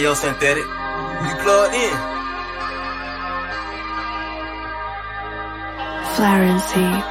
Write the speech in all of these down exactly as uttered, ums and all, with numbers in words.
Ayo Synthetic, you plugged in. Florency.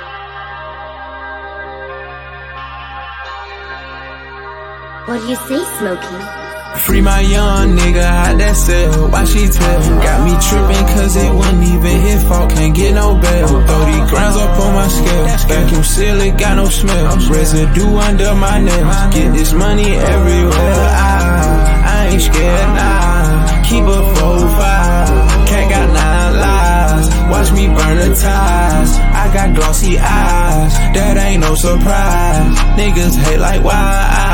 What do you say, Smokey? Free my young nigga out that cell, why she tell? Got me trippin' cause it wasn't even his fault, can't get no bail. thirty grams up on my scale, vacuum seal it, got no smell. Residue under my nails, get this money everywhere. I, I ain't scared, nah, keep a four five. Cat got nine lives, watch me burn the ties. I got glossy eyes, that ain't no surprise. Niggas hate like why?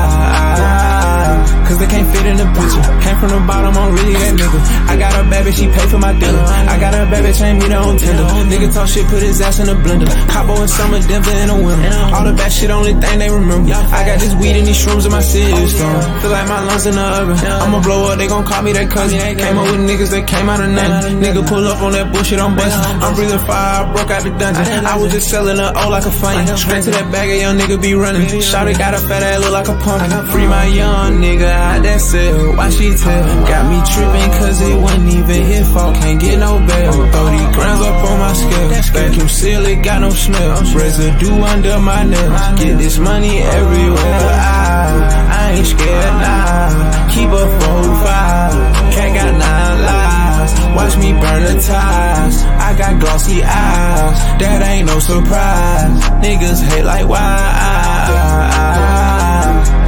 Cause they can't fit in the picture. Came from the bottom, I'm really that nigga. I got a bad bitch, she pay for my dinner. I got a bad bitch, ain't me on Tinder. Nigga talk shit, put his ass in a blender. Cabo in summer, Denver in the winter. All the bad shit, only thing they remember. I got this weed in these shrooms in my system. Feel like my lungs in the oven. I'ma blow up, they gon' call me that cousin. Came up with niggas that came out of nothing. Nigga pull up on that bullshit, I'm bustin'. I'm breathing fire, I broke out the dungeon. I was just selling a O like a funny. Straight to that bag, a young nigga be running. Shawty got a fat ass, look like a pumpkin. Free my young nigga out that cell, why she tell? Got me trippin' cause it wasn't even his fault, can't get no bail. thirty grams up on my scale, vacuum seal it, got no smell. Residue under my nails, get this money everywhere. I, I ain't scared, nah, keep a four five. Cat got nine lives, watch me burn the ties. I got glossy eyes, that ain't no surprise. Niggas hate like why?